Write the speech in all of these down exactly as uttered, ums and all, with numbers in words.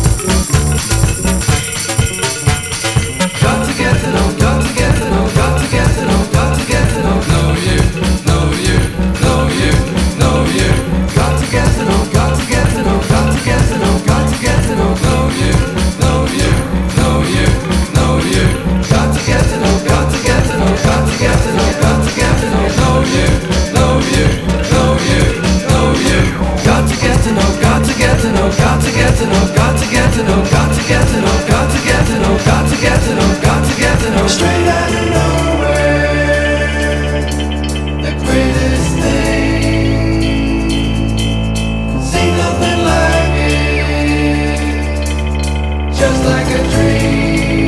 Got to get to know, got to get to know, got to get to know, got to get to know, know you, know you, know you, know you. Got to get to know, got to get to know, got to get to know, got to get to know, know you, know you, know you, know you. Got to get to know, got to get to know, got to get to know, got to get to know, know you, know you, know you, know you. Got to get to know, got to get to know, got to get to know, got to get to know, got to get to know, got to get to know, got to get to know, got to get to know. Straight out of nowhere, the greatest thing. See nothing like it, just like a dream.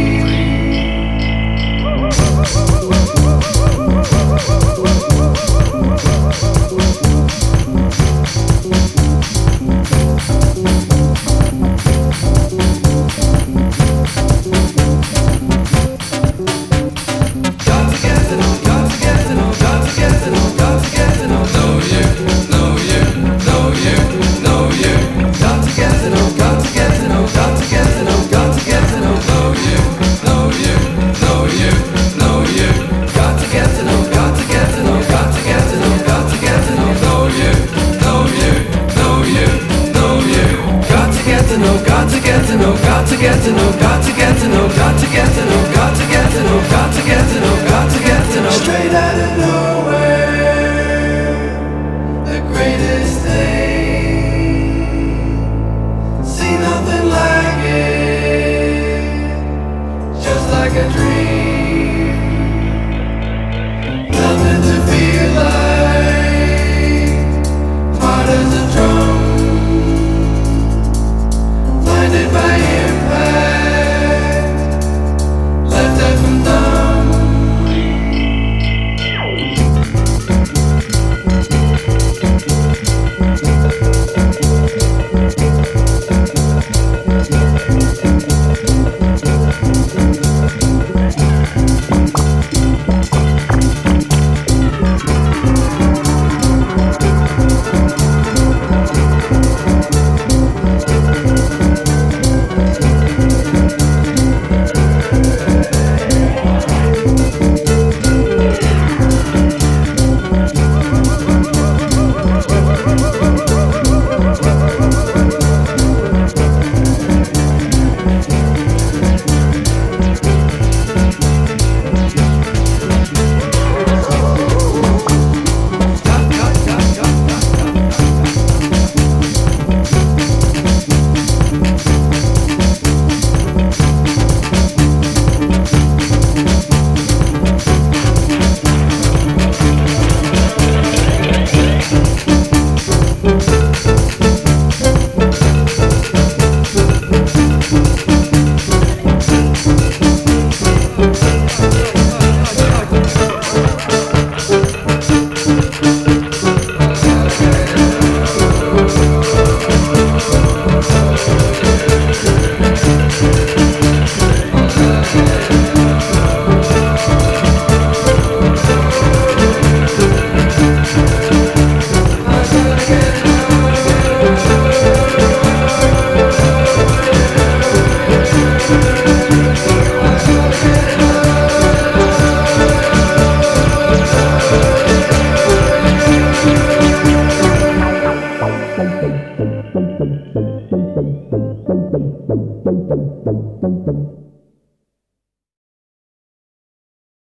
Got to get to know, got to get to know, got to get to know, got to get to know, got to get to know, got to get to know, got to get to know. Straight out of nowhere, the greatest thing. See nothing like it, just like a dream. Nothing to feel like, hard as a drum. Blinded by impact, left deaf and dumb. Thank you.